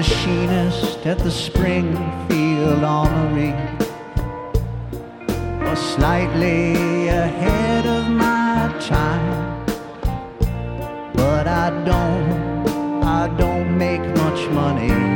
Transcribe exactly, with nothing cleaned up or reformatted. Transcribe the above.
machinist at the Springfield Armory, or slightly ahead of my time. But I don't, I don't make much money.